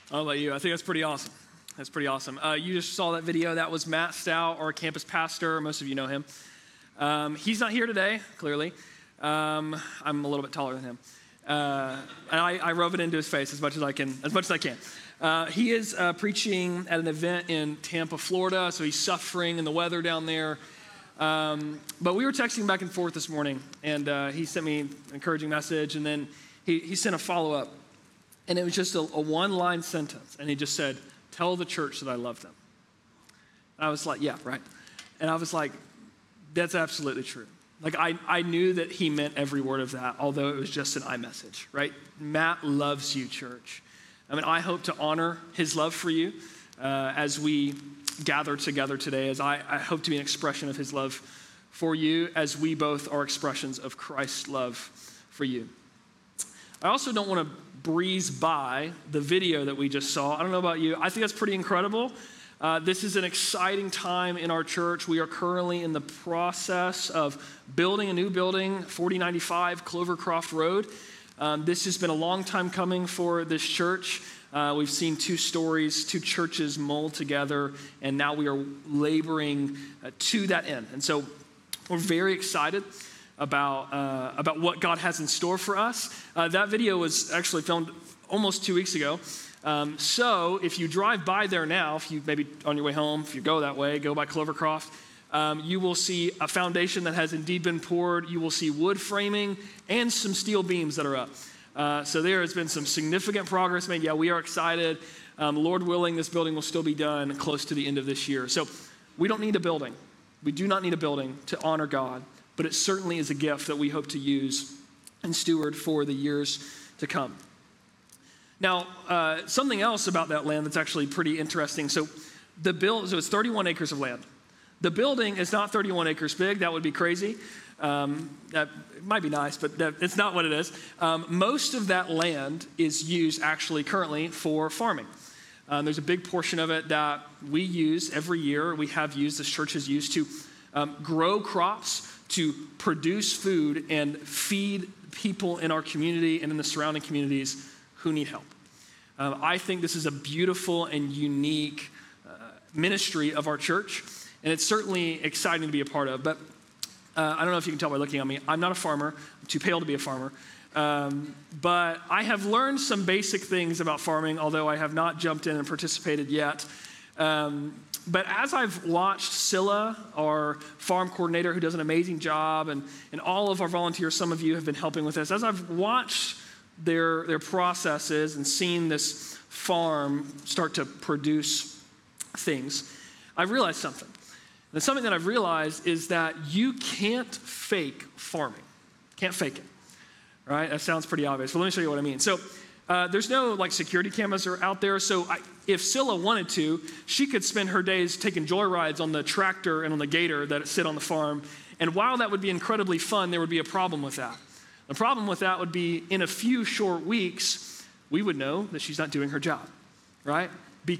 I don't know about you. I think that's pretty awesome. That's pretty awesome. You just saw that video. That was Matt Stout, our campus pastor. Most of you know him. He's not here today, clearly. I'm a little bit taller than him. And I rub it into his face as much as I can. He is preaching at an event in Tampa, Florida, so he's suffering in the weather down there. But we were texting back and forth this morning, and he sent me an encouraging message, and then he sent a follow-up. And it was just a one-line sentence, and he just said, "Tell the church that I love them." And I was like, yeah, right. And I was like, that's absolutely true. Like, I knew that he meant every word of that, although it was just an iMessage, right? Matt loves you, church. I mean, I hope to honor his love for you as we gather together today, as I hope to be an expression of his love for you, as we both are expressions of Christ's love for you. I also don't want to breeze by the video that we just saw. I don't know about you. I think that's pretty incredible. This is an exciting time in our church. We are currently in the process of building a new building, 4095 Clovercroft Road. This has been a long time coming for this church. We've seen two churches mold together, and now we are laboring to that end. And so we're very excited about what God has in store for us. That video was actually filmed almost 2 weeks ago. So if you drive by there now, if you maybe on your way home, if you go that way, go by Clovercroft, you will see a foundation that has indeed been poured. You will see wood framing and some steel beams that are up. So there has been some significant progress made. Yeah, we are excited. Lord willing, this building will still be done close to the end of this year. So we don't need a building. We do not need a building to honor God, but it certainly is a gift that we hope to use and steward for the years to come. Now, something else about that land that's actually pretty interesting. So it's 31 acres of land. The building is not 31 acres big. That would be crazy. That might be nice, but it's not what it is. Most of that land is used actually currently for farming. There's a big portion of it that we use every year. We have used, this church has used to grow crops, to produce food and feed people in our community and in the surrounding communities who need help. I think this is a beautiful and unique ministry of our church, and it's certainly exciting to be a part of. But I don't know if you can tell by looking at me, I'm not a farmer. I'm too pale to be a farmer. But I have learned some basic things about farming, although I have not jumped in and participated yet. But as I've watched Scylla, our farm coordinator who does an amazing job, and all of our volunteers, some of you have been helping with this, as I've watched their processes and seen this farm start to produce things, I've realized something. And something that I've realized is that you can't fake farming. Can't fake it, right? That sounds pretty obvious, but let me show you what I mean. So there's no security cameras are out there. So if Scylla wanted to, she could spend her days taking joyrides on the tractor and on the gator that sit on the farm. And while that would be incredibly fun, there would be a problem with that. The problem with that would be in a few short weeks, we would know that she's not doing her job, right?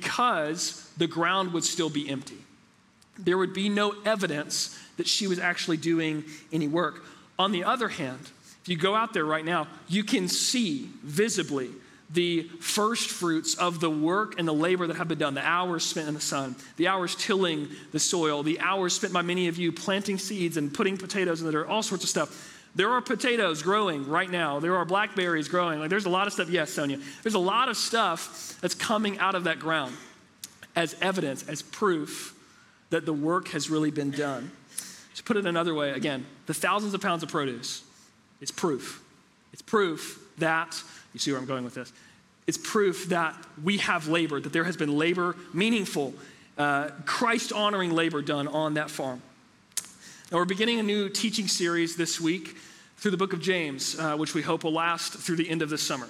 Because the ground would still be empty. There would be no evidence that she was actually doing any work. On the other hand, if you go out there right now, you can see visibly the first fruits of the work and the labor that have been done, the hours spent in the sun, the hours tilling the soil, the hours spent by many of you planting seeds and putting potatoes in the dirt, all sorts of stuff. There are potatoes growing right now. There are blackberries growing. There's a lot of stuff. Yes, Sonia. There's a lot of stuff that's coming out of that ground as evidence, as proof that the work has really been done. To put it another way, again, the thousands of pounds of produce, it's proof. It's proof that, you see where I'm going with this, it's proof that we have labor, that there has been labor, meaningful, Christ-honoring labor done on that farm. Now we're beginning a new teaching series this week through the book of James, which we hope will last through the end of this summer.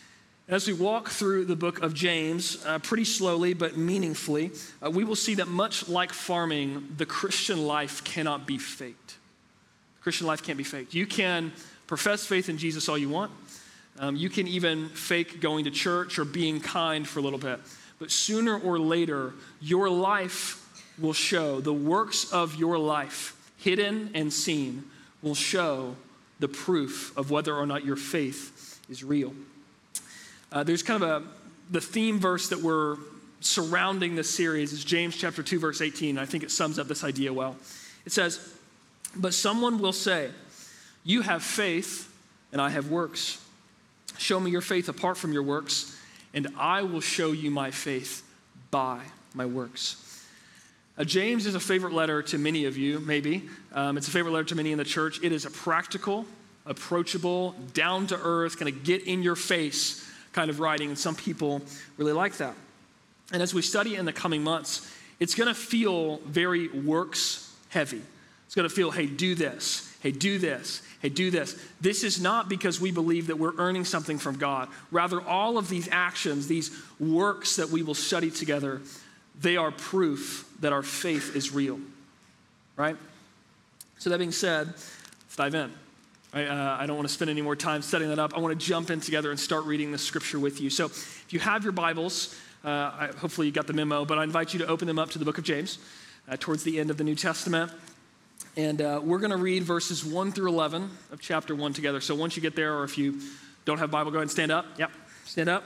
As we walk through the book of James, pretty slowly but meaningfully, we will see that much like farming, the Christian life cannot be faked. The Christian life can't be faked. You can profess faith in Jesus all you want. You can even fake going to church or being kind for a little bit. But sooner or later, your life will show, the works of your life, hidden and seen, will show the proof of whether or not your faith is real. There's kind of the theme verse that we're surrounding this series is James chapter 2, verse 18. I think it sums up this idea well. It says, "But someone will say, 'You have faith and I have works. Show me your faith apart from your works, and I will show you my faith by my works.'" James is a favorite letter to many of you, maybe. It's a favorite letter to many in the church. It is a practical, approachable, down-to-earth, kind of get-in-your-face kind of writing, and some people really like that. And as we study in the coming months, it's going to feel very works-heavy. It's going to feel, hey, do this. Hey, do this. Hey, do this. This is not because we believe that we're earning something from God. Rather, all of these actions, these works that we will study together, they are proof that our faith is real, right? So that being said, let's dive in. I don't want to spend any more time setting that up. I want to jump in together and start reading the scripture with you. So if you have your Bibles, hopefully you got the memo, but I invite you to open them up to the book of James towards the end of the New Testament. And we're going to read verses 1 through 11 of chapter 1 together. So once you get there, or if you don't have a Bible, go ahead and stand up. Yep, stand up.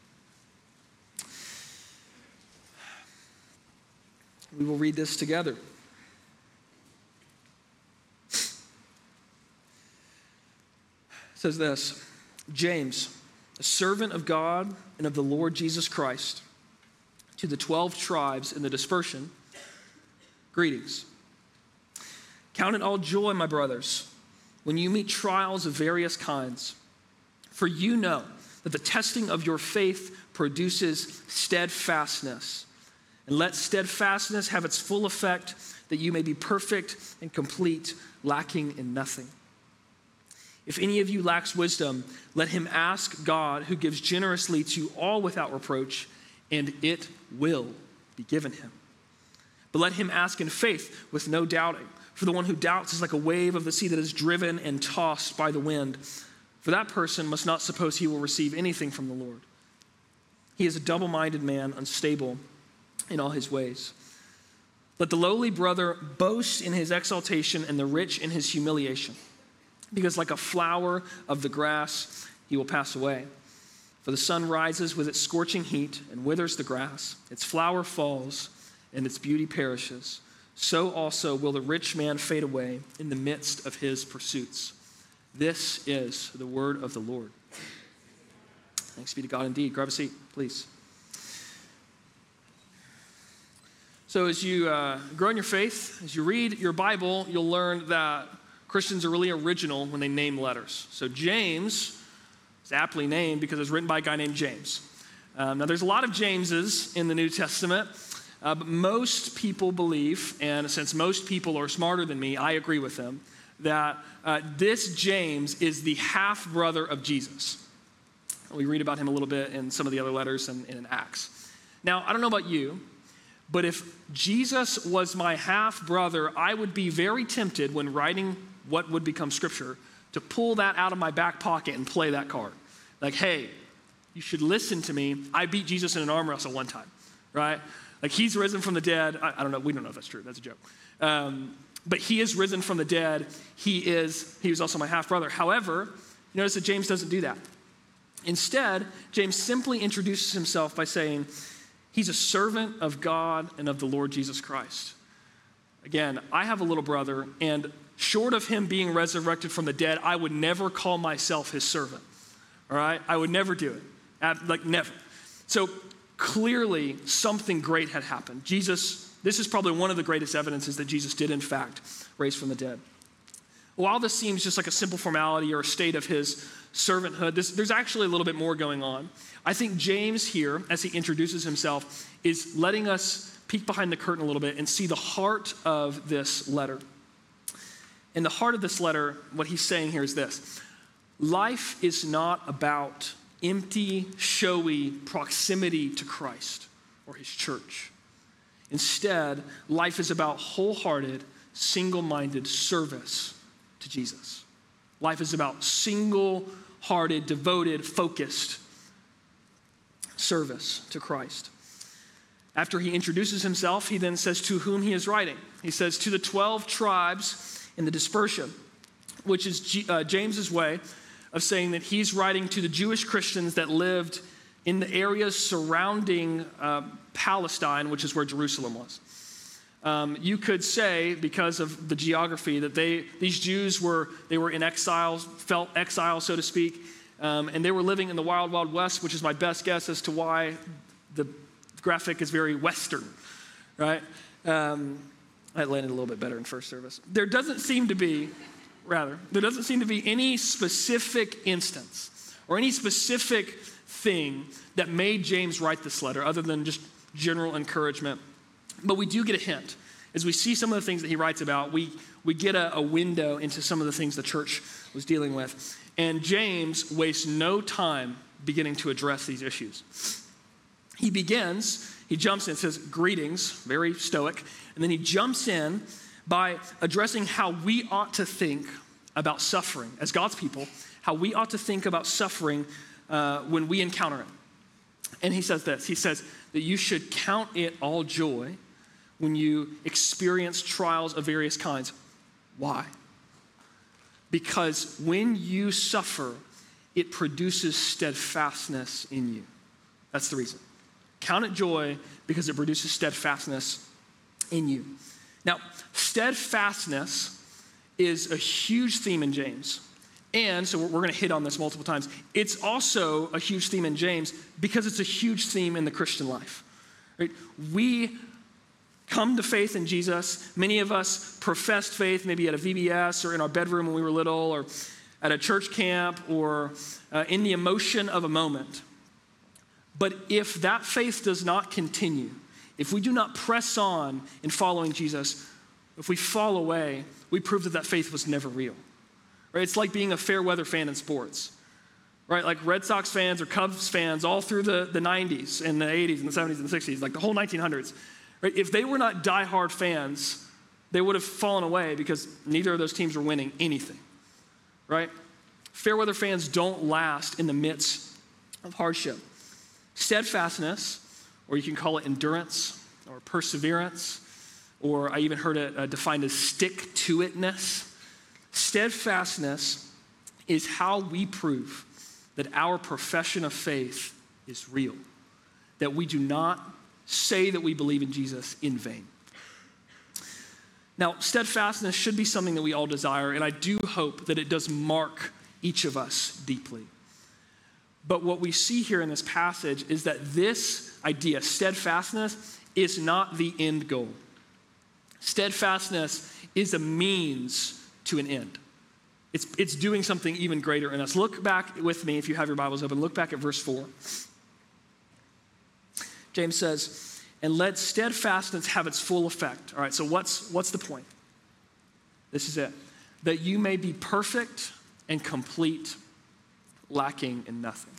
We will read this together. It says this, "James, a servant of God and of the Lord Jesus Christ, to the 12 tribes in the dispersion, greetings. Count it all joy, my brothers, when you meet trials of various kinds, for you know that the testing of your faith produces steadfastness. And let steadfastness have its full effect, that you may be perfect and complete, lacking in nothing. If any of you lacks wisdom, let him ask God, who gives generously to all without reproach, and it will be given him. But let him ask in faith with no doubting. For the one who doubts is like a wave of the sea that is driven and tossed by the wind. For that person must not suppose he will receive anything from the Lord. He is a double-minded man, unstable in all his ways. Let the lowly brother boast in his exaltation and the rich in his humiliation, because like a flower of the grass, he will pass away. For the sun rises with its scorching heat and withers the grass. Its flower falls and its beauty perishes. So also will the rich man fade away in the midst of his pursuits. This is the word of the Lord." Thanks be to God indeed. Grab a seat, please. So as you grow in your faith, as you read your Bible, you'll learn that Christians are really original when they name letters. So James is aptly named because it was written by a guy named James. Now there's a lot of Jameses in the New Testament, but most people believe, and since most people are smarter than me, I agree with them, that this James is the half-brother of Jesus. We read about him a little bit in some of the other letters and in Acts. Now, I don't know about you, but if Jesus was my half-brother, I would be very tempted when writing what would become scripture to pull that out of my back pocket and play that card. Like, hey, you should listen to me. I beat Jesus in an arm wrestle one time, right? Like, he's risen from the dead. I don't know. We don't know if that's true. That's a joke. But he is risen from the dead. He was also my half-brother. However, you notice that James doesn't do that. Instead, James simply introduces himself by saying, he's a servant of God and of the Lord Jesus Christ. Again, I have a little brother, and short of him being resurrected from the dead, I would never call myself his servant. All right? I would never do it. Like, never. So clearly, something great had happened. This is probably one of the greatest evidences that Jesus did, in fact, raise from the dead. While this seems just like a simple formality or a state of his servanthood, there's actually a little bit more going on. I think James here, as he introduces himself, is letting us peek behind the curtain a little bit and see the heart of this letter. In the heart of this letter, what he's saying here is this: life is not about empty, showy proximity to Christ or his church. Instead, life is about wholehearted, single-minded service to Jesus. Life is about single-hearted, devoted, focused service to Christ. After he introduces himself, he then says to whom he is writing. He says, to the 12 tribes in the dispersion, which is James's way of saying that he's writing to the Jewish Christians that lived in the areas surrounding Palestine, which is where Jerusalem was. You could say, because of the geography, that these Jews were in exile, felt exile, so to speak, and they were living in the wild, wild west, which is my best guess as to why the graphic is very Western, right? I landed a little bit better in first service. There doesn't seem to be any specific instance or any specific thing that made James write this letter other than just general encouragement. But we do get a hint. As we see some of the things that he writes about, we get a window into some of the things the church was dealing with. And James wastes no time beginning to address these issues. He jumps in, says, greetings, very stoic, and then he jumps in by addressing how we ought to think about suffering as God's people, how we ought to think about suffering when we encounter it. And he says this, he says that you should count it all joy when you experience trials of various kinds. Why? Because when you suffer, it produces steadfastness in you. That's the reason. Count it joy because it produces steadfastness in you. Now, steadfastness is a huge theme in James. And so we're going to hit on this multiple times. It's also a huge theme in James because it's a huge theme in the Christian life. Right? We come to faith in Jesus. Many of us professed faith maybe at a VBS or in our bedroom when we were little or at a church camp or in the emotion of a moment. But if that faith does not continue, if we do not press on in following Jesus, if we fall away, we prove that faith was never real. Right? It's like being a fair weather fan in sports. Right? Like Red Sox fans or Cubs fans all through the 90s and the 80s and the 70s and the 60s, like the whole 1900s. Right? If they were not diehard fans, they would have fallen away because neither of those teams were winning anything. Right? Fair weather fans don't last in the midst of hardship. Steadfastness, or you can call it endurance or perseverance, or I even heard it defined as stick-to-itness. Steadfastness is how we prove that our profession of faith is real, that we do not say that we believe in Jesus in vain. Now, steadfastness should be something that we all desire, and I do hope that it does mark each of us deeply. But what we see here in this passage is that this idea, steadfastness, is not the end goal. Steadfastness is a means to an end. It's doing something even greater in us. Look back with me, if you have your Bibles open, look back at verse 4. James says, and let steadfastness have its full effect. All right, so what's the point? This is it. That you may be perfect and complete, lacking in nothing.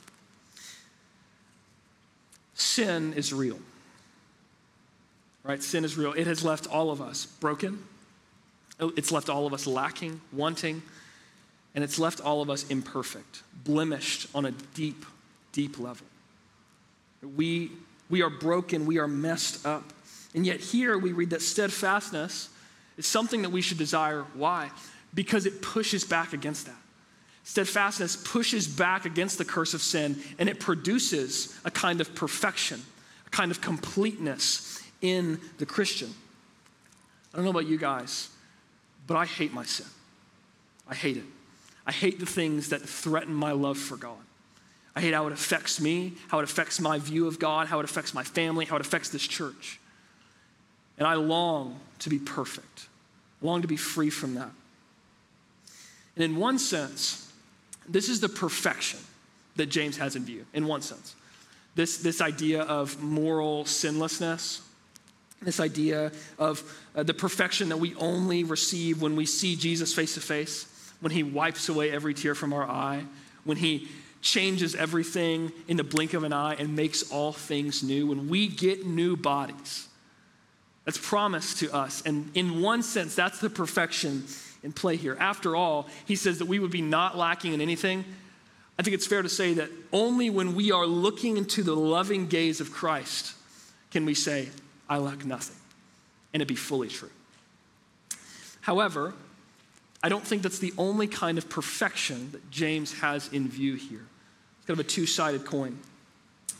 Sin is real. Right? Sin is real. It has left all of us broken. It's left all of us lacking, wanting, and it's left all of us imperfect, blemished on a deep, deep level. We are broken, we are messed up. And yet here we read that steadfastness is something that we should desire. Why? Because it pushes back against that. Steadfastness pushes back against the curse of sin, and it produces a kind of perfection, a kind of completeness in the Christian. I don't know about you guys, but I hate my sin. I hate it. I hate the things that threaten my love for God. I hate how it affects me, how it affects my view of God, how it affects my family, how it affects this church. And I long to be perfect. I long to be free from that. And in one sense, this is the perfection that James has in view, in one sense. This idea of moral sinlessness, this idea of the perfection that we only receive when we see Jesus face to face, when he wipes away every tear from our eye, when he changes everything in the blink of an eye and makes all things new, when we get new bodies. That's promised to us. And in one sense, that's the perfection in play here. After all, he says that we would be not lacking in anything. I think it's fair to say that only when we are looking into the loving gaze of Christ can we say, I lack nothing, and it be fully true. However, I don't think that's the only kind of perfection that James has in view here. It's kind of a two-sided coin.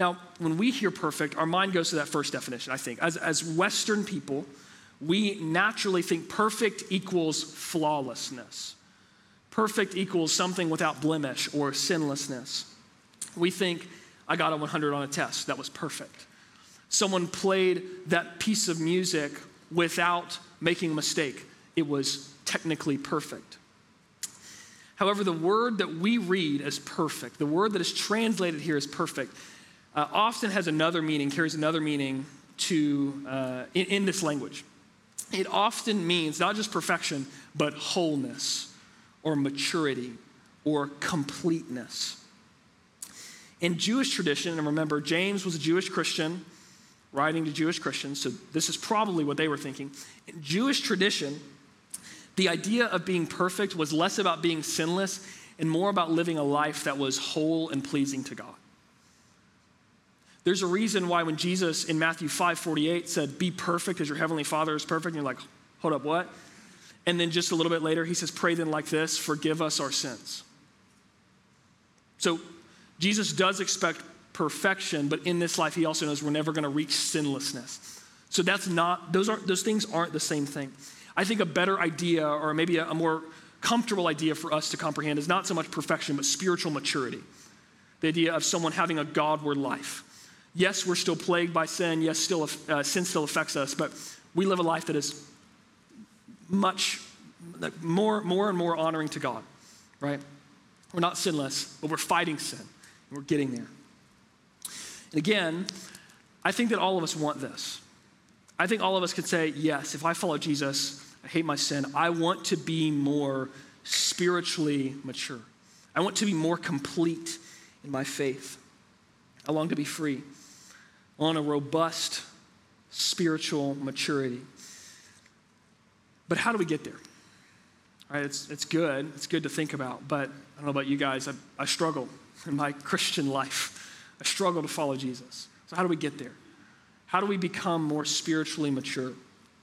Now, when we hear perfect, our mind goes to that first definition, I think. As Western people, we naturally think perfect equals flawlessness. Perfect equals something without blemish or sinlessness. We think, I got a 100 on a test. That was perfect. Someone played that piece of music without making a mistake. It was technically perfect. However, the word that we read as perfect, the word that is translated here as perfect, often has another meaning, carries another meaning in this language. It often means not just perfection, but wholeness or maturity or completeness. In Jewish tradition, and remember, James was a Jewish Christian writing to Jewish Christians, so this is probably what they were thinking. In Jewish tradition, the idea of being perfect was less about being sinless and more about living a life that was whole and pleasing to God. There's a reason why when Jesus in Matthew 5:48 said, be perfect as your heavenly Father is perfect, and you're like, hold up, what? And then just a little bit later, he says, pray then like this, forgive us our sins. So Jesus does expect perfection, but in this life, he also knows we're never going to reach sinlessness. So those things aren't the same thing. I think a better idea, or maybe a more comfortable idea for us to comprehend, is not so much perfection, but spiritual maturity. The idea of someone having a Godward life. Yes, we're still plagued by sin. Yes, sin still affects us, but we live a life that is much more and more honoring to God, right? We're not sinless, but we're fighting sin. And we're getting there. And again, I think that all of us want this. I think all of us could say, yes, if I follow Jesus, I hate my sin. I want to be more spiritually mature. I want to be more complete in my faith. I long to be free. I want a robust spiritual maturity. But how do we get there? All right, it's good. It's good to think about, but I don't know about you guys. I struggle in my Christian life. I struggle to follow Jesus. So how do we get there? How do we become more spiritually mature?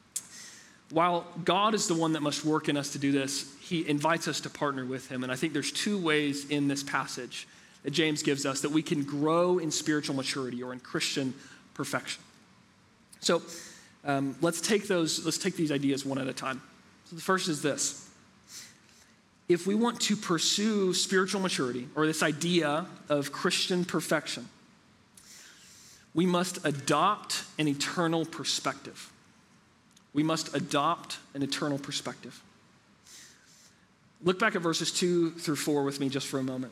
While God is the one that must work in us to do this, he invites us to partner with him. And I think there's two ways in this passage that James gives us that we can grow in spiritual maturity or in Christian perfection. So let's take these ideas one at a time. So the first is this. If we want to pursue spiritual maturity or this idea of Christian perfection, we must adopt an eternal perspective. We must adopt an eternal perspective. Look back at verses 2-4 with me just for a moment.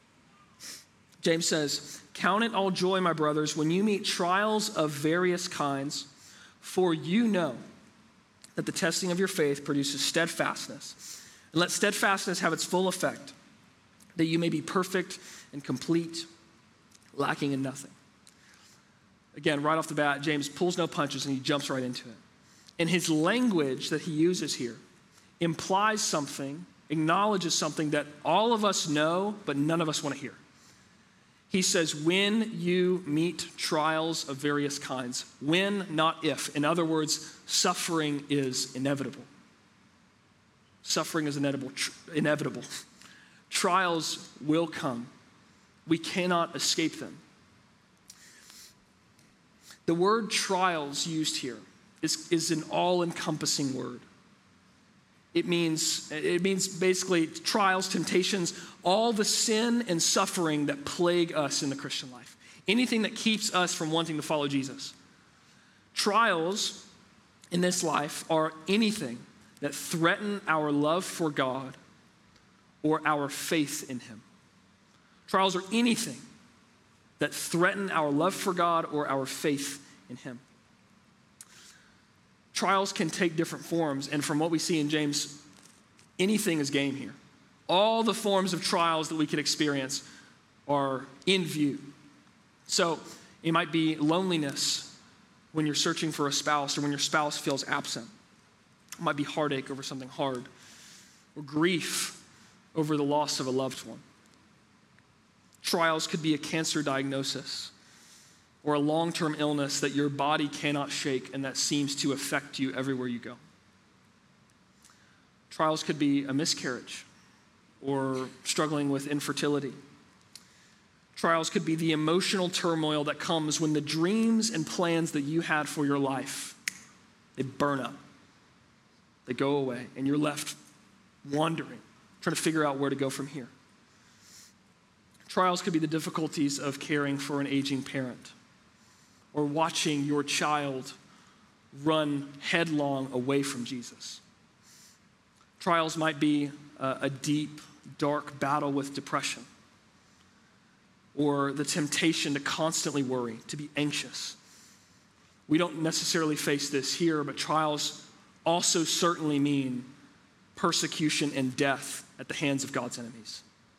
James says, count it all joy, my brothers, when you meet trials of various kinds, for you know that the testing of your faith produces steadfastness. And let steadfastness have its full effect, that you may be perfect and complete, lacking in nothing. Again, right off the bat, James pulls no punches and he jumps right into it. And his language that he uses here implies something, acknowledges something that all of us know, but none of us want to hear. He says, when you meet trials of various kinds, when, not if. In other words, suffering is inevitable. Suffering is inevitable. Trials will come. We cannot escape them. The word trials used here is an all-encompassing word. It means basically trials, temptations, all the sin and suffering that plague us in the Christian life. Anything that keeps us from wanting to follow Jesus. Trials in this life are anything that threaten our love for God or our faith in him. Trials are anything that threaten our love for God or our faith in him. Trials can take different forms, and from what we see in James, anything is game here. All the forms of trials that we could experience are in view. So it might be loneliness when you're searching for a spouse or when your spouse feels absent. It might be heartache over something hard, or grief over the loss of a loved one. Trials could be a cancer diagnosis or a long-term illness that your body cannot shake and that seems to affect you everywhere you go. Trials could be a miscarriage or struggling with infertility. Trials could be the emotional turmoil that comes when the dreams and plans that you had for your life, they burn up. They go away, and you're left wandering, trying to figure out where to go from here. Trials could be the difficulties of caring for an aging parent or watching your child run headlong away from Jesus. Trials might be a deep, dark battle with depression or the temptation to constantly worry, to be anxious. We don't necessarily face this here, but trials also certainly mean persecution and death at the hands of God's enemies.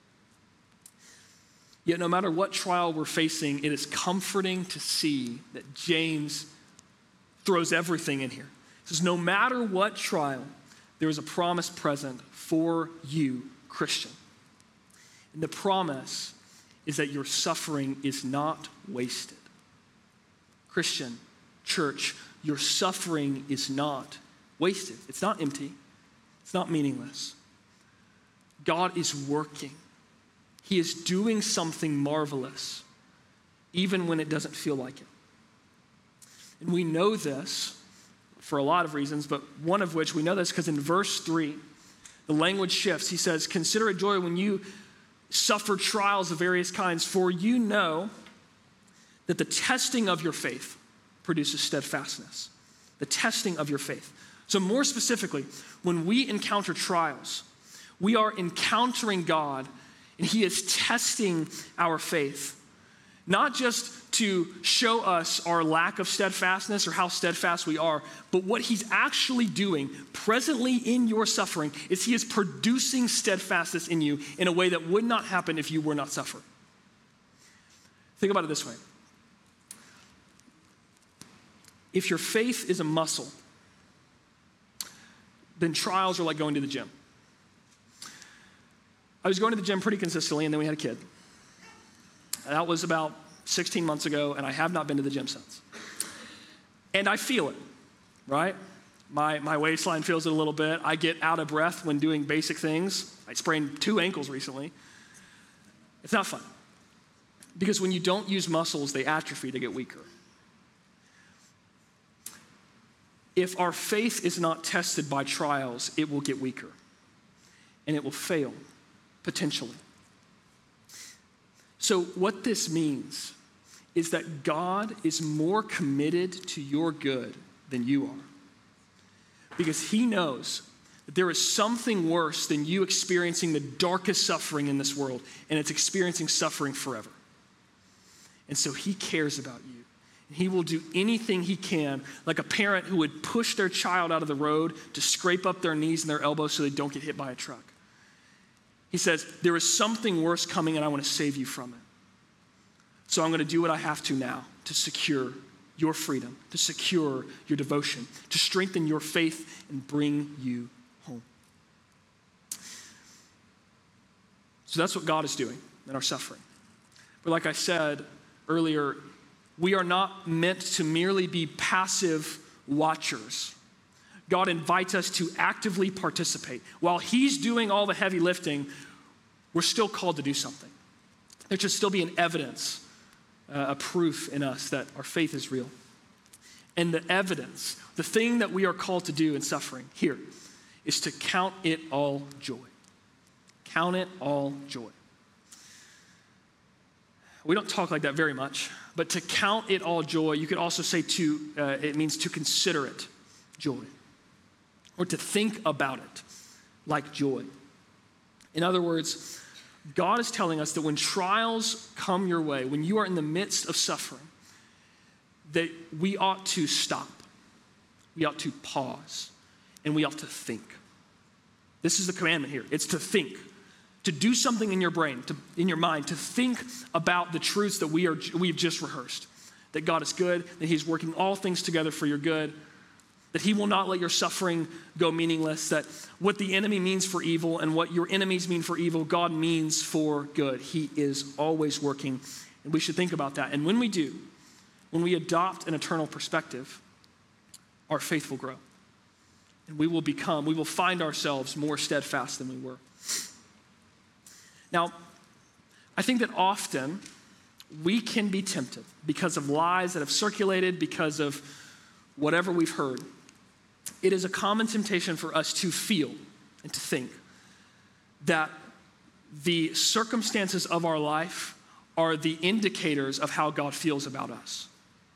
Yet no matter what trial we're facing, it is comforting to see that James throws everything in here. He says, no matter what trial, there is a promise present for you, Christian. And the promise is that your suffering is not wasted. Christian, church, your suffering is not wasted. It's not empty. It's not meaningless. God is working. He is doing something marvelous, even when it doesn't feel like it. And we know this for a lot of reasons, but one of which we know this because in verse 3, the language shifts. He says, consider it joy when you suffer trials of various kinds, for you know that the testing of your faith produces steadfastness. The testing of your faith. So more specifically, when we encounter trials, we are encountering God and he is testing our faith, not just to show us our lack of steadfastness or how steadfast we are, but what he's actually doing presently in your suffering is he is producing steadfastness in you in a way that would not happen if you were not suffering. Think about it this way. If your faith is a muscle, then trials are like going to the gym. I was going to the gym pretty consistently, and then we had a kid. That was about 16 months ago, and I have not been to the gym since. And I feel it, right? My waistline feels it a little bit. I get out of breath when doing basic things. I sprained 2 ankles recently. It's not fun. Because when you don't use muscles, they atrophy, they get weaker. If our faith is not tested by trials, it will get weaker. And it will fail, potentially. So what this means is that God is more committed to your good than you are. Because he knows that there is something worse than you experiencing the darkest suffering in this world, and it's experiencing suffering forever. And so he cares about you. And he will do anything he can, like a parent who would push their child out of the road to scrape up their knees and their elbows so they don't get hit by a truck. He says, there is something worse coming and I want to save you from it. So I'm going to do what I have to now to secure your freedom, to secure your devotion, to strengthen your faith and bring you home. So that's what God is doing in our suffering. But like I said earlier, we are not meant to merely be passive watchers. God invites us to actively participate. While he's doing all the heavy lifting, we're still called to do something. There should still be an evidence, a proof in us that our faith is real. And the evidence, the thing that we are called to do in suffering here, is to count it all joy. Count it all joy. We don't talk like that very much, but to count it all joy, you could also say it means to consider it joy, or to think about it like joy. In other words, God is telling us that when trials come your way, when you are in the midst of suffering, that we ought to stop, we ought to pause, and we ought to think. This is the commandment here. It's to think, to do something in your brain, in your mind, to think about the truths that we've just rehearsed. That God is good, that he's working all things together for your good, that he will not let your suffering go meaningless, that what the enemy means for evil and what your enemies mean for evil, God means for good. He is always working, and we should think about that. And when we do, when we adopt an eternal perspective, our faith will grow. And we will find ourselves more steadfast than we were. Now, I think that often we can be tempted because of lies that have circulated, because of whatever we've heard. It is a common temptation for us to feel and to think that the circumstances of our life are the indicators of how God feels about us.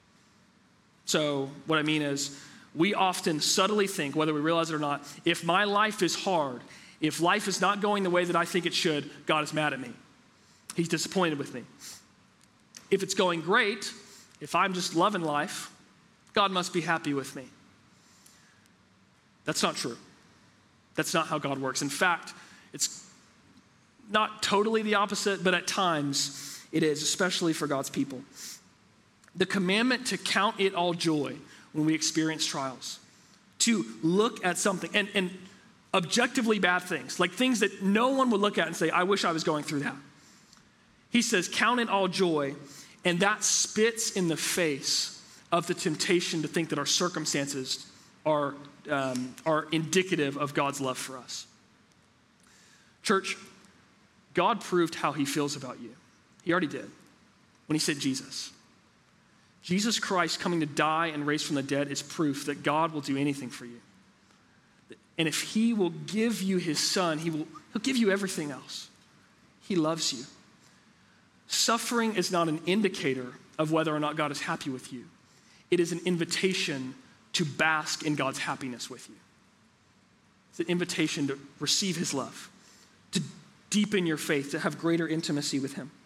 So what I mean is, we often subtly think, whether we realize it or not, if my life is hard, if life is not going the way that I think it should, God is mad at me. He's disappointed with me. If it's going great, if I'm just loving life, God must be happy with me. That's not true. That's not how God works. In fact, it's not totally the opposite, but at times it is, especially for God's people. The commandment to count it all joy when we experience trials, to look at something, and objectively bad things, like things that no one would look at and say, I wish I was going through that. He says, count it all joy, and that spits in the face of the temptation to think that our circumstances are indicative of God's love for us. Church, God proved how he feels about you. He already did when he sent Jesus. Jesus Christ coming to die and raise from the dead is proof that God will do anything for you. And if he will give you his son, he'll give you everything else. He loves you. Suffering is not an indicator of whether or not God is happy with you. It is an invitation to bask in God's happiness with you. It's an invitation to receive his love, to deepen your faith, to have greater intimacy with him.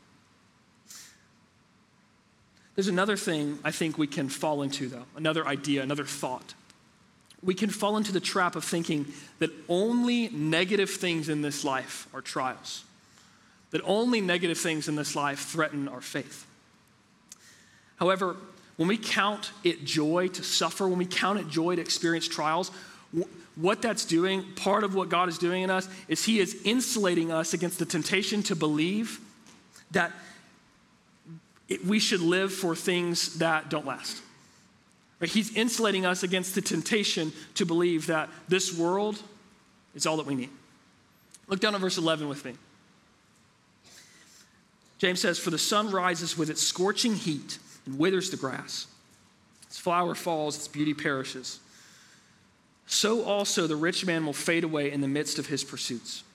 There's another thing I think we can fall into, though, another idea, another thought. We can fall into the trap of thinking that only negative things in this life are trials, that only negative things in this life threaten our faith. However, when we count it joy to suffer, when we count it joy to experience trials, what that's doing, part of what God is doing in us, is he is insulating us against the temptation to believe that we should live for things that don't last. Right? He's insulating us against the temptation to believe that this world is all that we need. Look down at verse 11 with me. James says, for the sun rises with its scorching heat and withers the grass. Its flower falls, its beauty perishes. So also the rich man will fade away in the midst of his pursuits.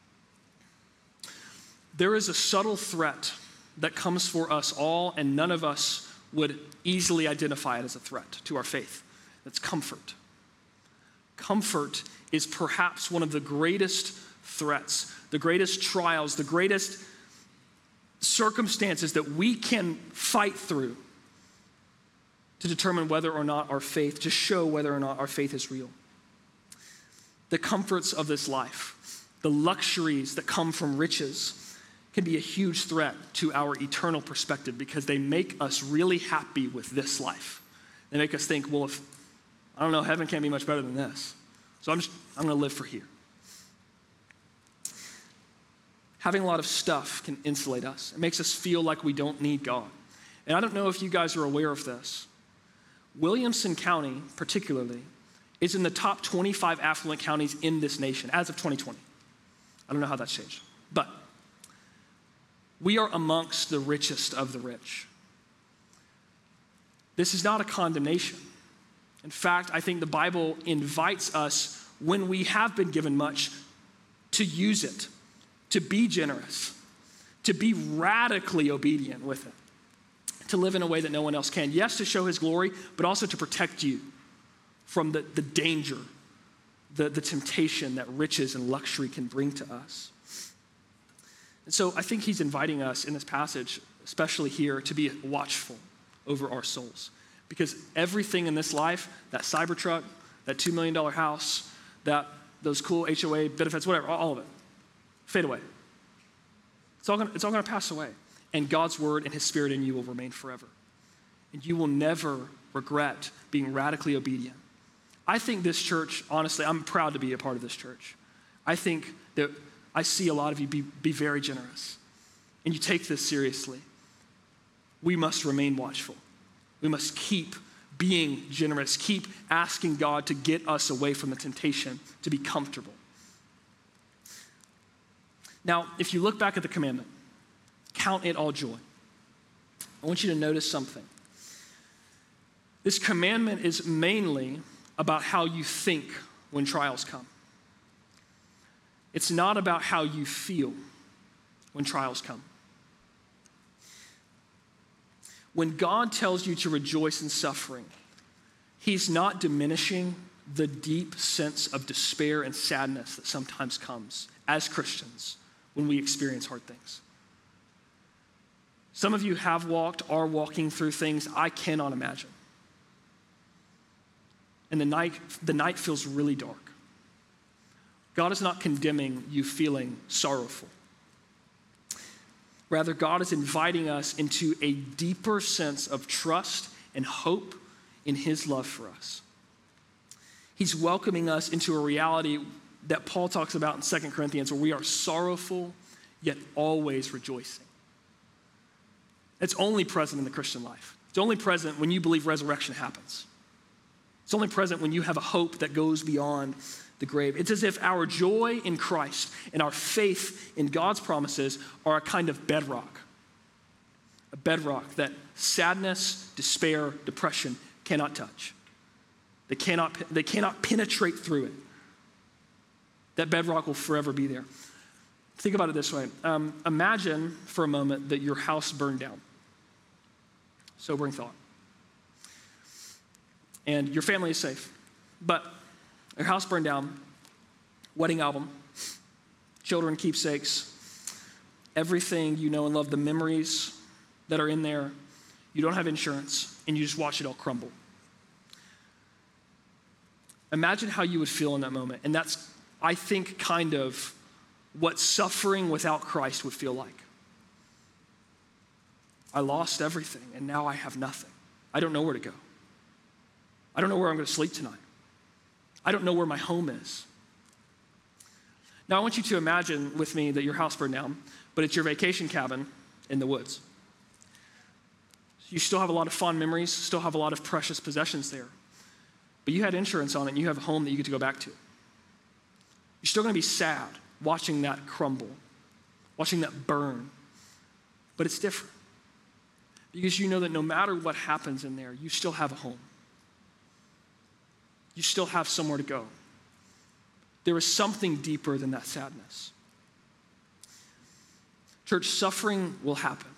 There is a subtle threat that comes for us all, and none of us would easily identify it as a threat to our faith. That's comfort. Comfort is perhaps one of the greatest threats, the greatest trials, the greatest circumstances that we can fight through to determine whether or not our faith, to show whether or not our faith is real. The comforts of this life, the luxuries that come from riches, can be a huge threat to our eternal perspective because they make us really happy with this life. They make us think, well, if, I don't know, heaven can't be much better than this. So I'm going to live for here. Having a lot of stuff can insulate us. It makes us feel like we don't need God. And I don't know if you guys are aware of this. Williamson County, particularly, is in the top 25 affluent counties in this nation as of 2020. I don't know how that's changed. But we are amongst the richest of the rich. This is not a condemnation. In fact, I think the Bible invites us, when we have been given much, to use it, to be generous, to be radically obedient with it, to live in a way that no one else can. Yes, to show his glory, but also to protect you from the danger, the temptation that riches and luxury can bring to us. And so I think he's inviting us in this passage, especially here, to be watchful over our souls. Because everything in this life, that Cybertruck, that $2 million house, those cool HOA benefits, whatever, all of it, fade away. It's all going to pass away. And God's word and his spirit in you will remain forever. And you will never regret being radically obedient. I think this church, honestly, I'm proud to be a part of this church. I think that I see a lot of you be very generous. And you take this seriously. We must remain watchful. We must keep being generous, keep asking God to get us away from the temptation to be comfortable. Now, if you look back at the commandment, count it all joy. I want you to notice something. This commandment is mainly about how you think when trials come. It's not about how you feel when trials come. When God tells you to rejoice in suffering, he's not diminishing the deep sense of despair and sadness that sometimes comes as Christians when we experience hard things. Some of you have walked, are walking through things I cannot imagine. And the night feels really dark. God is not condemning you feeling sorrowful. Rather, God is inviting us into a deeper sense of trust and hope in his love for us. He's welcoming us into a reality that Paul talks about in 2 Corinthians, where we are sorrowful, yet always rejoicing. It's only present in the Christian life. It's only present when you believe resurrection happens. It's only present when you have a hope that goes beyond the grave. It's as if our joy in Christ and our faith in God's promises are a kind of bedrock. A bedrock that sadness, despair, depression cannot touch. They cannot penetrate through it. That bedrock will forever be there. Think about it this way. Imagine for a moment that your house burned down. Sobering thought. And your family is safe. But your house burned down, wedding album, children keepsakes, everything you know and love, the memories that are in there. You don't have insurance, and you just watch it all crumble. Imagine how you would feel in that moment. And that's, I think, kind of what suffering without Christ would feel like. I lost everything, and now I have nothing. I don't know where to go. I don't know where I'm going to sleep tonight. I don't know where my home is. Now, I want you to imagine with me that your house burned down, but it's your vacation cabin in the woods. You still have a lot of fond memories, still have a lot of precious possessions there. But you had insurance on it, and you have a home that you get to go back to. You're still going to be sad watching that crumble, watching that burn. But it's different. Because you know that no matter what happens in there, you still have a home. You still have somewhere to go. There is something deeper than that sadness. Church, suffering will happen.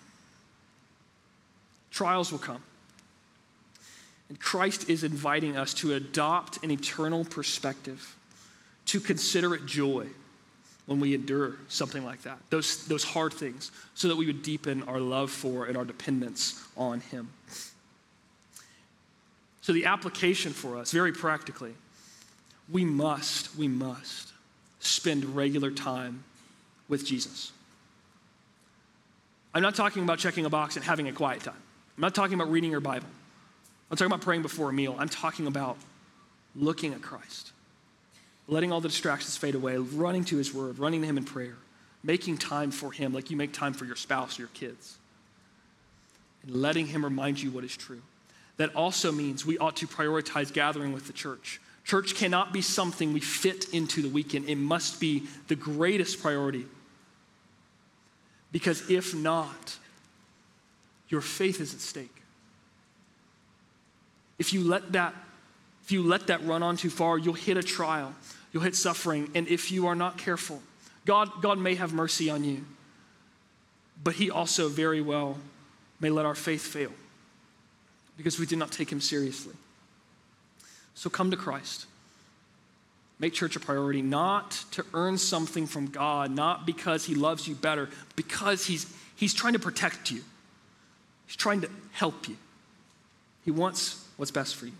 Trials will come. And Christ is inviting us to adopt an eternal perspective, to consider it joy when we endure something like that, those hard things, so that we would deepen our love for and our dependence on him. So the application for us, very practically, we must spend regular time with Jesus. I'm not talking about checking a box and having a quiet time. I'm not talking about reading your Bible. I'm talking about praying before a meal. I'm talking about looking at Christ, letting all the distractions fade away, running to his word, running to him in prayer, making time for him like you make time for your spouse or your kids, and letting him remind you what is true. That also means we ought to prioritize gathering with the church. Church cannot be something we fit into the weekend. It must be the greatest priority. Because if not, your faith is at stake. If you let that run on too far, you'll hit a trial, you'll hit suffering, and if you are not careful, God may have mercy on you, but he also very well may let our faith fail because we did not take him seriously. So come to Christ. Make church a priority, not to earn something from God, not because he loves you better, because he's trying to protect you. He's trying to help you. He wants what's best for you.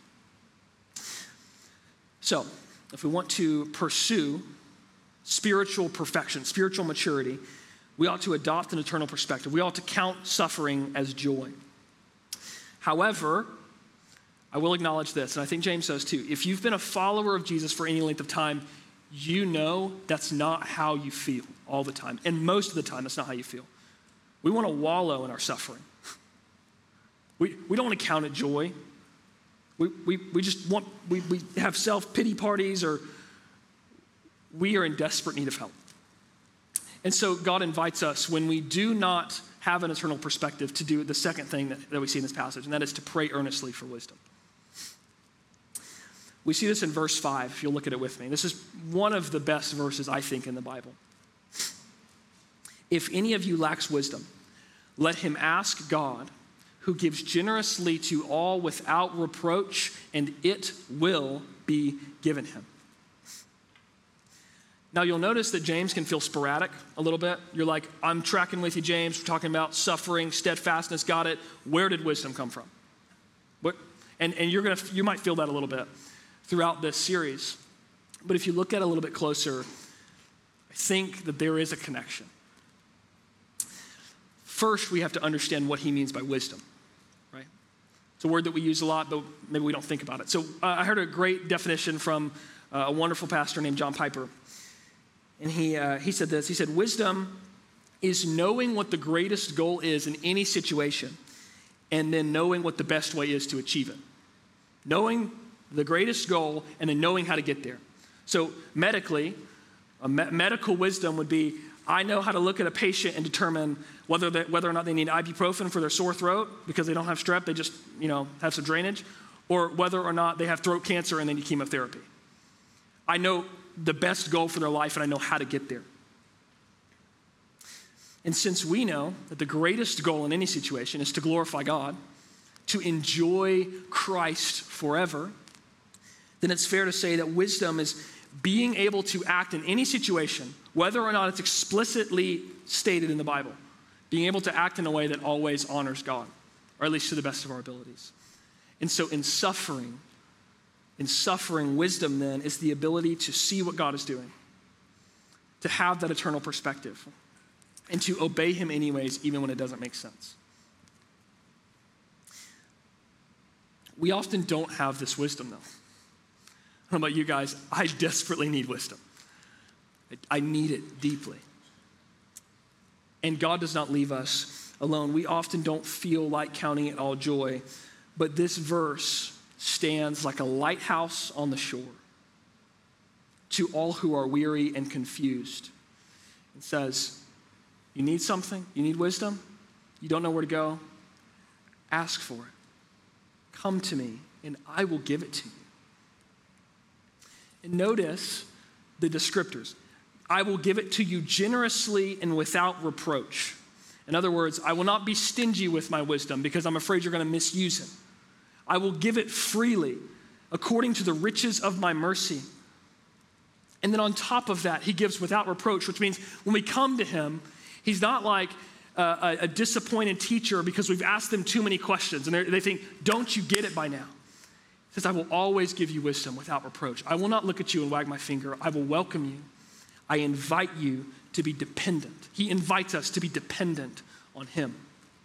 So, if we want to pursue spiritual perfection, spiritual maturity, we ought to adopt an eternal perspective. We ought to count suffering as joy. However, I will acknowledge this, and I think James does too. If you've been a follower of Jesus for any length of time, you know that's not how you feel all the time. And most of the time, that's not how you feel. We want to wallow in our suffering. We don't want to count it joy. We have self-pity parties, or we are in desperate need of help. And so God invites us, when we do not have an eternal perspective, to do the second thing that we see in this passage, and that is to pray earnestly for wisdom. We see this in verse 5, if you'll look at it with me. This is one of the best verses, I think, in the Bible. If any of you lacks wisdom, let him ask God, who gives generously to all without reproach, and it will be given him. Now, you'll notice that James can feel sporadic a little bit. You're like, I'm tracking with you, James. We're talking about suffering, steadfastness, got it. Where did wisdom come from? What? And you might feel that a little bit throughout this series. But if you look at it a little bit closer, I think that there is a connection. First, we have to understand what he means by wisdom, right? It's a word that we use a lot, but maybe we don't think about it. So I heard a great definition from a wonderful pastor named John Piper. And he said this. He said, wisdom is knowing what the greatest goal is in any situation, and then knowing what the best way is to achieve it. Knowing the greatest goal, and then knowing how to get there. So medically, medical wisdom would be, I know how to look at a patient and determine whether or not they need ibuprofen for their sore throat because they don't have strep, they just have some drainage, or whether or not they have throat cancer and they need chemotherapy. I know the best goal for their life, and I know how to get there. And since we know that the greatest goal in any situation is to glorify God, to enjoy Christ forever, then it's fair to say that wisdom is being able to act in any situation, whether or not it's explicitly stated in the Bible, being able to act in a way that always honors God, or at least to the best of our abilities. And so in suffering, wisdom then is the ability to see what God is doing, to have that eternal perspective, and to obey him anyways, even when it doesn't make sense. We often don't have this wisdom, though. I don't know about you guys, I desperately need wisdom. I need it deeply. And God does not leave us alone. We often don't feel like counting it all joy, but this verse stands like a lighthouse on the shore to all who are weary and confused. It says, you need something? You need wisdom? You don't know where to go? Ask for it. Come to me, and I will give it to you. And notice the descriptors. I will give it to you generously and without reproach. In other words, I will not be stingy with my wisdom because I'm afraid you're going to misuse it. I will give it freely according to the riches of my mercy. And then on top of that, he gives without reproach, which means when we come to him, he's not like a disappointed teacher because we've asked them too many questions and they think, don't you get it by now? He says, I will always give you wisdom without reproach. I will not look at you and wag my finger. I will welcome you. I invite you to be dependent. He invites us to be dependent on him.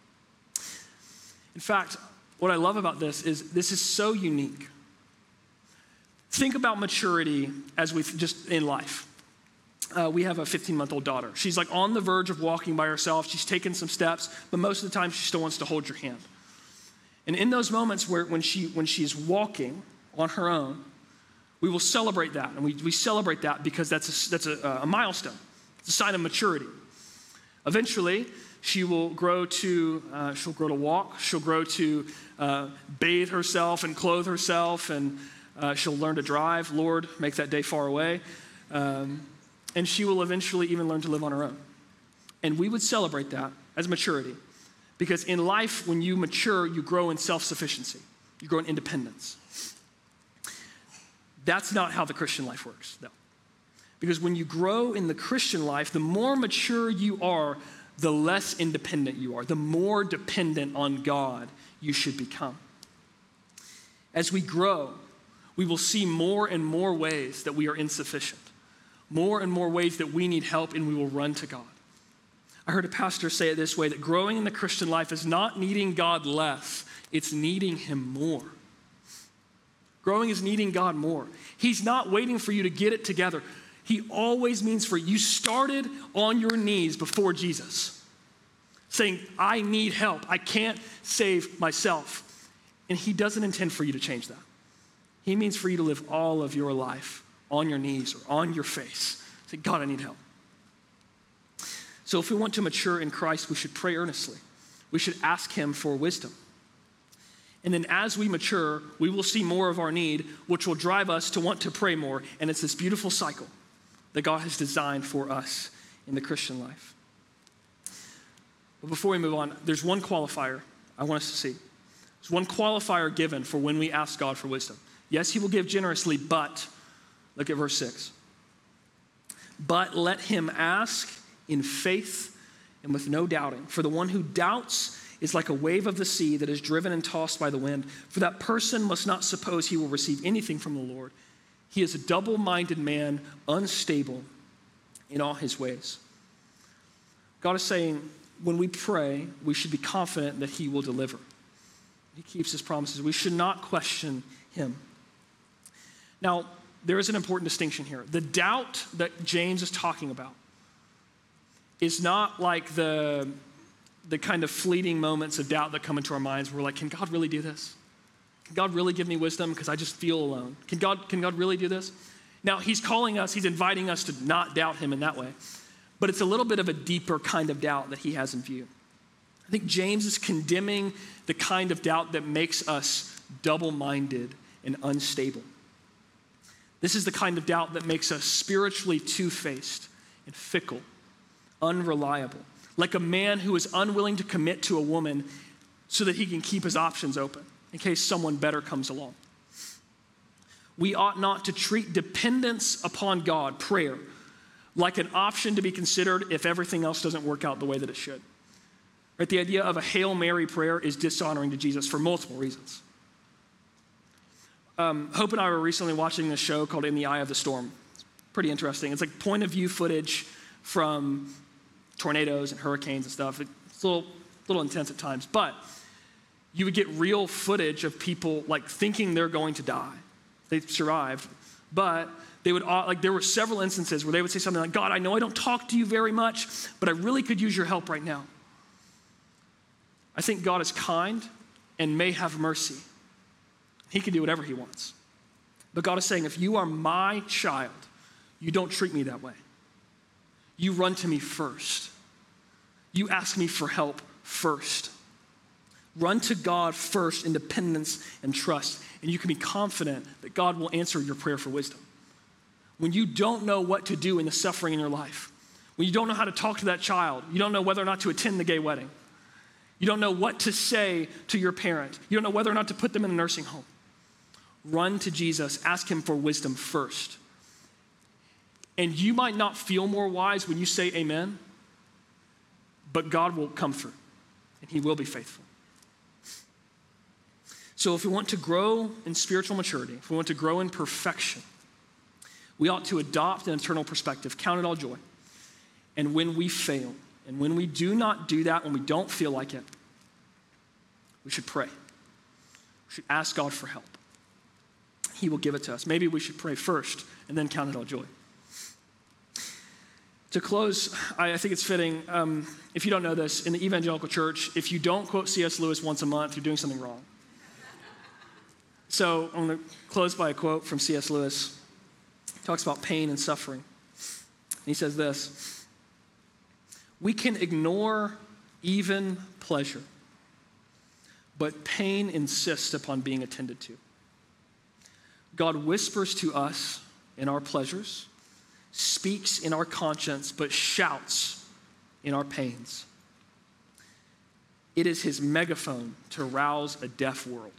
In fact, what I love about this is so unique. Think about maturity as we just in life. We have a 15-month-old daughter. She's like on the verge of walking by herself. She's taken some steps, but most of the time she still wants to hold your hand. And in those moments when she's walking on her own, we will celebrate that. And we celebrate that because that's a milestone. It's a sign of maturity. Eventually, she will grow to walk. She'll grow to bathe herself and clothe herself, and she'll learn to drive. Lord, make that day far away. And she will eventually even learn to live on her own. And we would celebrate that as maturity. Because in life, when you mature, you grow in self-sufficiency. You grow in independence. That's not how the Christian life works, though. Because when you grow in the Christian life, the more mature you are, the less independent you are. The more dependent on God you should become. As we grow, we will see more and more ways that we are insufficient. More and more ways that we need help, and we will run to God. I heard a pastor say it this way, that growing in the Christian life is not needing God less, it's needing him more. Growing is needing God more. He's not waiting for you to get it together. He always means for you started on your knees before Jesus, saying, I need help. I can't save myself. And he doesn't intend for you to change that. He means for you to live all of your life on your knees or on your face. Say, God, I need help. So if we want to mature in Christ, we should pray earnestly. We should ask him for wisdom. And then as we mature, we will see more of our need, which will drive us to want to pray more. And it's this beautiful cycle that God has designed for us in the Christian life. But before we move on, there's one qualifier I want us to see. There's one qualifier given for when we ask God for wisdom. Yes, he will give generously, but look at verse 6. But let him ask in faith and with no doubting. For the one who doubts is like a wave of the sea that is driven and tossed by the wind. For that person must not suppose he will receive anything from the Lord. He is a double-minded man, unstable in all his ways. God is saying, when we pray, we should be confident that he will deliver. He keeps his promises. We should not question him. Now, there is an important distinction here. The doubt that James is talking about is not like the kind of fleeting moments of doubt that come into our minds where we're like, can God really do this? Can God really give me wisdom because I just feel alone? Can God really do this? Now, he's calling us, he's inviting us to not doubt him in that way. But it's a little bit of a deeper kind of doubt that he has in view. I think James is condemning the kind of doubt that makes us double-minded and unstable. This is the kind of doubt that makes us spiritually two-faced and fickle, unreliable, like a man who is unwilling to commit to a woman so that he can keep his options open in case someone better comes along. We ought not to treat dependence upon God, prayer, like an option to be considered if everything else doesn't work out the way that it should. Right? The idea of a Hail Mary prayer is dishonoring to Jesus for multiple reasons. Hope and I were recently watching this show called In the Eye of the Storm. It's pretty interesting. It's like point of view footage from tornadoes and hurricanes and stuff. It's a little intense at times, but you would get real footage of people like thinking they're going to die. They survived, but they would, like, there were several instances where they would say something like, God, I know I don't talk to you very much, but I really could use your help right now. I think God is kind and may have mercy. He can do whatever he wants. But God is saying, if you are my child, you don't treat me that way. You run to me first. You ask me for help first. Run to God first in dependence and trust, and you can be confident that God will answer your prayer for wisdom. When you don't know what to do in the suffering in your life, when you don't know how to talk to that child, you don't know whether or not to attend the gay wedding, you don't know what to say to your parent, you don't know whether or not to put them in a nursing home, run to Jesus, ask him for wisdom first. And you might not feel more wise when you say amen, but God will come through, and he will be faithful. So if we want to grow in spiritual maturity, if we want to grow in perfection, we ought to adopt an eternal perspective, count it all joy. And when we fail, and when we do not do that, when we don't feel like it, we should pray. We should ask God for help. He will give it to us. Maybe we should pray first and then count it all joy. To close, I think it's fitting, if you don't know this, in the evangelical church, if you don't quote C.S. Lewis once a month, you're doing something wrong. So I'm going to close by a quote from C.S. Lewis. He talks about pain and suffering. And he says this: we can ignore even pleasure, but pain insists upon being attended to. God whispers to us in our pleasures, speaks in our conscience, but shouts in our pains. It is his megaphone to rouse a deaf world.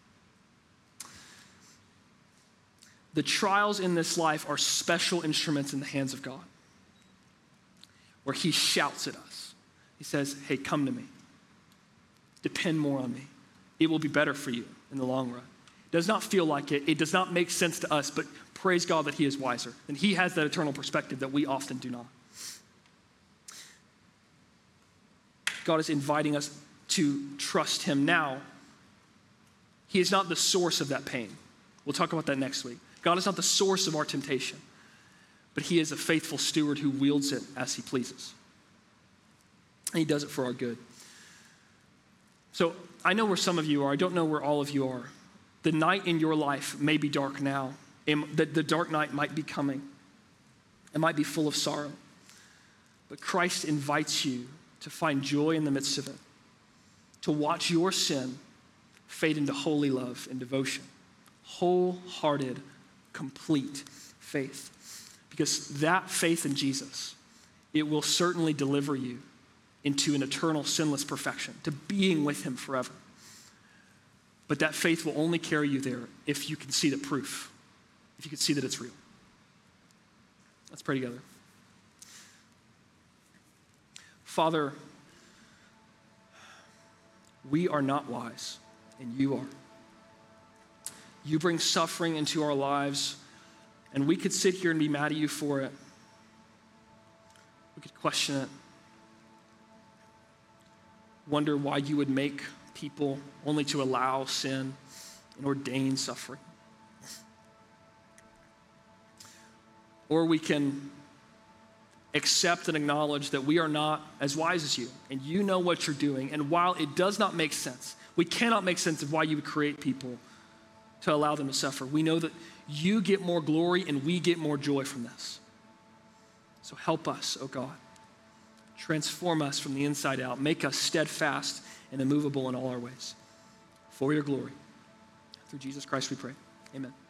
The trials in this life are special instruments in the hands of God, where he shouts at us. He says, hey, come to me. Depend more on me. It will be better for you in the long run. It does not feel like it. It does not make sense to us, but praise God that he is wiser. And he has that eternal perspective that we often do not. God is inviting us to trust him now. He is not the source of that pain. We'll talk about that next week. God is not the source of our temptation, but he is a faithful steward who wields it as he pleases. And he does it for our good. So I know where some of you are. I don't know where all of you are. The night in your life may be dark now. The dark night might be coming. It might be full of sorrow. But Christ invites you to find joy in the midst of it, to watch your sin fade into holy love and devotion, wholehearted, complete faith. Because that faith in Jesus, it will certainly deliver you into an eternal sinless perfection, to being with him forever. But that faith will only carry you there if you can see the proof, if you can see that it's real. Let's pray together. Father, we are not wise, and you are. You bring suffering into our lives, and we could sit here and be mad at you for it. We could question it, wonder why you would make people only to allow sin and ordain suffering. Or we can accept and acknowledge that we are not as wise as you, and you know what you're doing. And while it does not make sense, we cannot make sense of why you would create people to allow them to suffer. We know that you get more glory and we get more joy from this. So help us, oh God. Transform us from the inside out. Make us steadfast and immovable in all our ways. For your glory. Through Jesus Christ we pray. Amen.